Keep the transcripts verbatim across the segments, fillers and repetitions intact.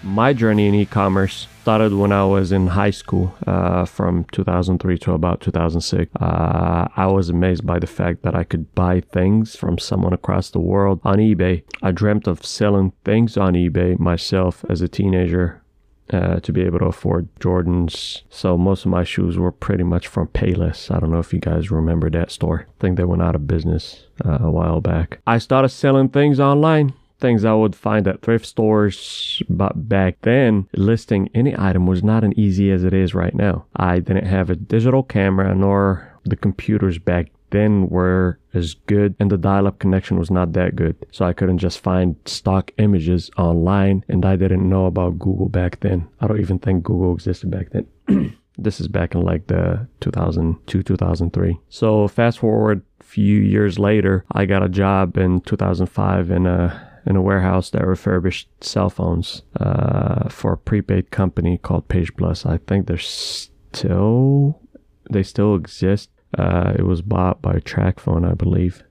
My journey in e-commerce started when I was in high school, uh, from two thousand three to about two thousand six. Uh, I was amazed by the fact that I could buy things from someone across the world on eBay. I dreamt of selling things on eBay myself as a teenager. Uh, to be able to afford Jordans. So most of my shoes were pretty much from Payless. I don't know if you guys remember that store. I think they went out of business uh, a while back. I started selling things online. Things I would find at thrift stores, but back then, listing any item was not as easy as it is right now. I didn't have a digital camera, nor the computers back then were as good, and the dial-up connection was not that good. So I couldn't just find stock images online, and I didn't know about Google back then. I don't even think Google existed back then. This is back in like the two thousand two, two thousand three. So fast forward a few years later, I got a job in two thousand five in a in a warehouse that refurbished cell phones uh, for a prepaid company called Page Plus. I think they're still, they still exist. Uh, it was bought by TracFone, I believe.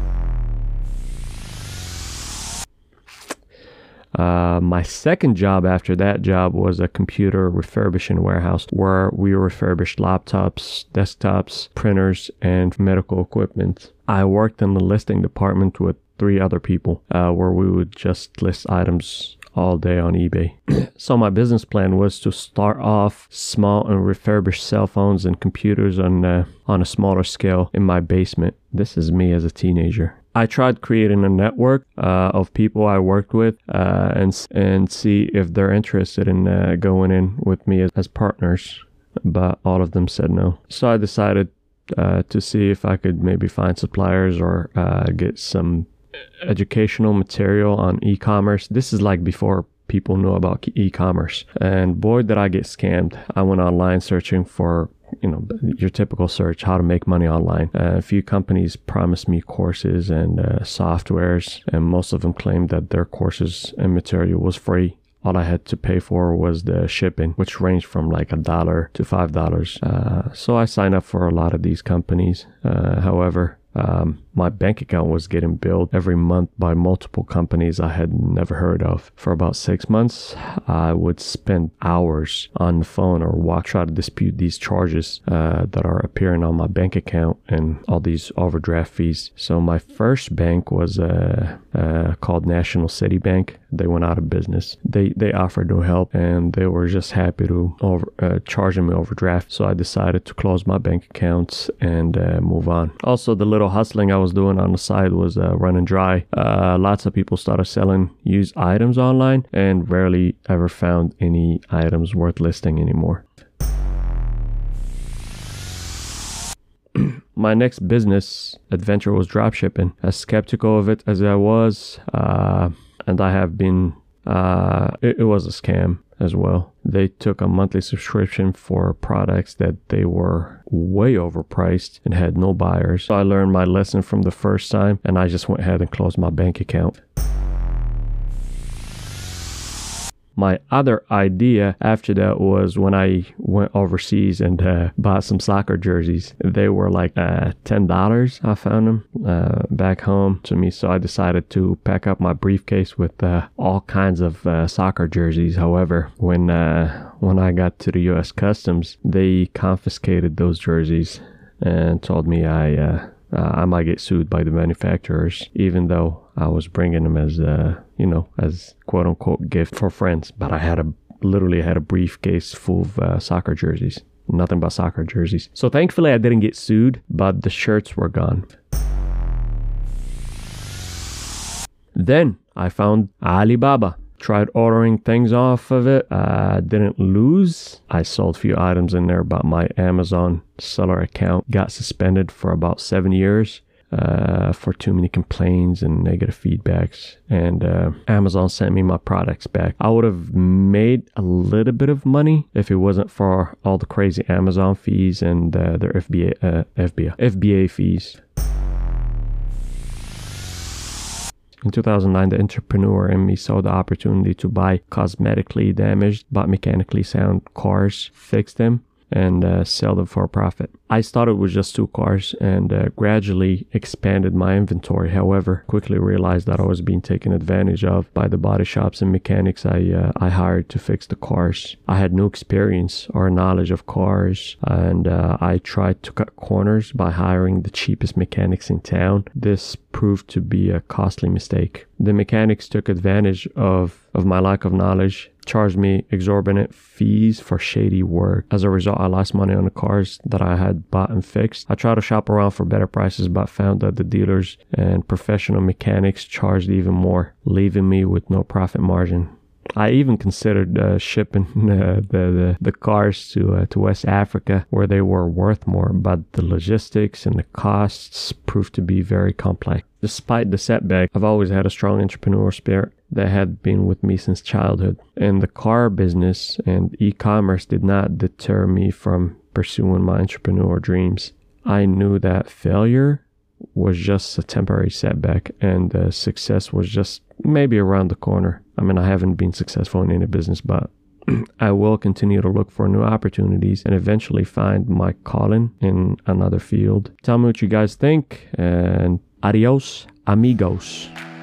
Uh, my second job after that job was a computer refurbishing warehouse where we refurbished laptops, desktops, printers, and medical equipment. I worked in the listing department with three other people uh, where we would just list items all day on eBay. So my business plan was to start off small and refurbish cell phones and computers on uh, on a smaller scale in my basement. This is me as a teenager. I tried creating a network uh, of people I worked with uh, and and see if they're interested in uh, going in with me as, as partners, but all of them said no. So I decided uh, to see if I could maybe find suppliers or uh, get some educational material on e-commerce. This is like before people knew about e-commerce, and boy did I get scammed. I went online searching for, you know, your typical search, how to make money online. Uh, a few companies promised me courses and uh, softwares, and most of them claimed that their courses and material was free. All I had to pay for was the shipping, which ranged from like a dollar to five dollars. Uh, so I signed up for a lot of these companies. Uh, however, Um, my bank account was getting billed every month by multiple companies I had never heard of. For about six months, I would spend hours on the phone or walk, try to dispute these charges uh, that are appearing on my bank account and all these overdraft fees. So my first bank was uh, uh, called National City Bank. They went out of business. They they offered no help, and they were just happy to over uh, charging me overdraft. So I decided to close my bank accounts and uh, move on. Also, the little hustling I was doing on the side was uh, running dry. Uh, lots of people started selling used items online, and rarely ever found any items worth listing anymore. My next business adventure was dropshipping. As skeptical of it as I was, uh, and I have been, uh, it, it was a scam as well. They took a monthly subscription for products that they were way overpriced and had no buyers. So I learned my lesson from the first time, and I just went ahead and closed my bank account. My other idea after that was when I went overseas and uh, bought some soccer jerseys. They were like uh, ten dollars. I found them uh, back home to me. So I decided to pack up my briefcase with uh, all kinds of uh, soccer jerseys. However, when uh, when I got to the U S Customs, they confiscated those jerseys and told me I uh, uh, I might get sued by the manufacturers, even though I was bringing them as, uh, you know, as quote unquote gift for friends. But I had a, literally had a briefcase full of uh, soccer jerseys, nothing but soccer jerseys. So thankfully I didn't get sued, but the shirts were gone. Then I found Alibaba. Tried ordering things off of it. Uh, didn't lose. I sold a few items in there, but my Amazon seller account got suspended for about seven years. Uh, for too many complaints and negative feedbacks, and uh, Amazon sent me my products back. I would have made a little bit of money if it wasn't for all the crazy Amazon fees and uh, their F B A, uh, F B A, F B A fees. In two thousand nine, the entrepreneur in me saw the opportunity to buy cosmetically damaged but mechanically sound cars, fix them, and uh, sell them for a profit. I started with just two cars and uh, gradually expanded my inventory. However, quickly realized that I was being taken advantage of by the body shops and mechanics I uh, I hired to fix the cars. I had no experience or knowledge of cars, and uh, I tried to cut corners by hiring the cheapest mechanics in town. This proved to be a costly mistake. The mechanics took advantage of, of my lack of knowledge, charged me exorbitant fees for shady work. As a result, I lost money on the cars that I had bought and fixed. I tried to shop around for better prices, but found that the dealers and professional mechanics charged even more, leaving me with no profit margin. I even considered uh, shipping uh, the, the the cars to uh, to West Africa, where they were worth more, but the logistics and the costs proved to be very complex. Despite the setback, I've always had a strong entrepreneurial spirit that had been with me since childhood, and the car business and e-commerce did not deter me from pursuing my entrepreneurial dreams. I knew that failure was just a temporary setback, and uh, success was just maybe around the corner. I mean, I haven't been successful in any business, but I will continue to look for new opportunities and eventually find my calling in another field. Tell me what you guys think, and adios, amigos.